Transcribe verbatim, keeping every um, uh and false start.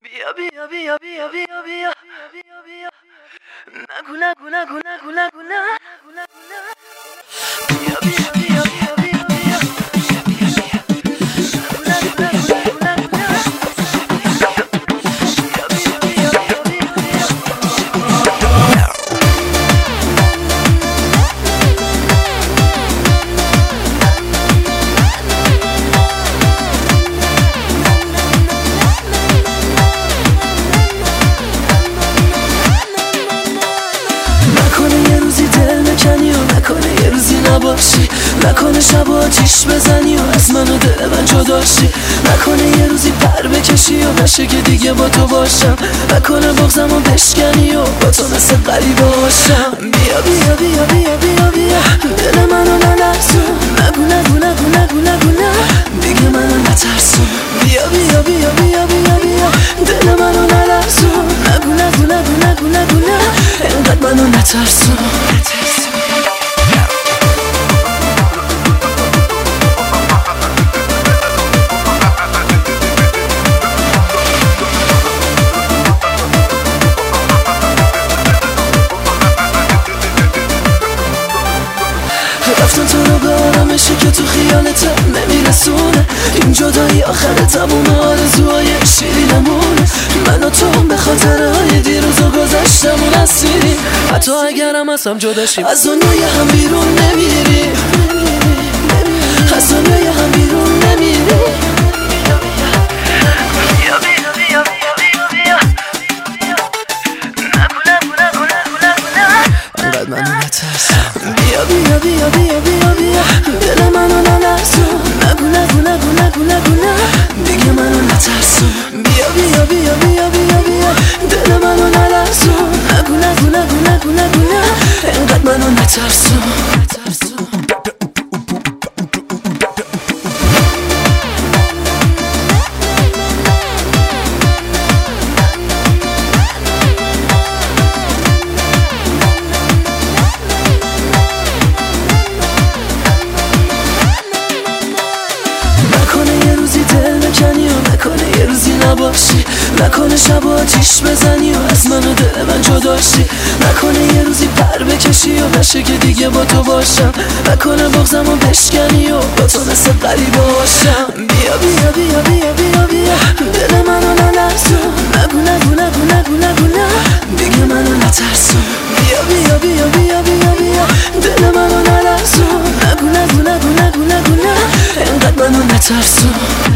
بیا بیا بیا بیا بیا بیا بیا بیا نگو نگو نگو نگو نگو نگو بیا بیا بیا بیا بیا بیا نکنه یه روزی نباشی، نکنه شب آتیش بزنی و از من و دل من جداشی، نکنه یه روزی پر بکشی و نشه که دیگه با تو باشم، نکنه بغضمو بشکنی و با تو مثل غریبه باشم. بیا بیا بیا بیا بیا بیا دل منو نلرزون، نگو نگو نگو نگو نگو نه دیگه منو نترسون. بیا بیا بیا بیا بیا بیا دل منو نلرزون، نگو نگو نگو نگو نگو نه انقدر منو نترسون. رفتن تو رو به آرامشی که تو خیالت نمیرسونه، این جدایی آخر تموم آرزوهای شیرینمونه. من و تو به خاطرهای دیروز و گذشتمون هستیم، حتی اگرم از هم جدا شیم از دنیای هم بیرون نمیریم، از دنیای هم بیرون نمیریم. بیا بیا بیا بیا بیا بیا دل منو نلرزون، نگو نگو نگو نگو نگو نه دیگه منو نترسون. بیا بیا بیا بیا بیا بیا دل منو نلرزون، نگو نگو نگو نگو نگو نه انقدر منو نترسون. نکنه یه روزی نباشی، نکنه شب آتیش بزنی و از من و دل من جداشی، نکنه یه روزی پر بکشی و نشه که دیگه با تو باشم، نکنه بغضمو بشکنی و با تو مثل غریبه باشم. بیا بیا بیا بیا بیا بیا دل منو نلرزون، نگو نگو نگو نگو نگو نه دیگه منو نترسون. بیا بیا بیا بیا بیا بیا دل منو نلرزون، نگو نگو نگو نگو نگو نه انقدر منو نترسون.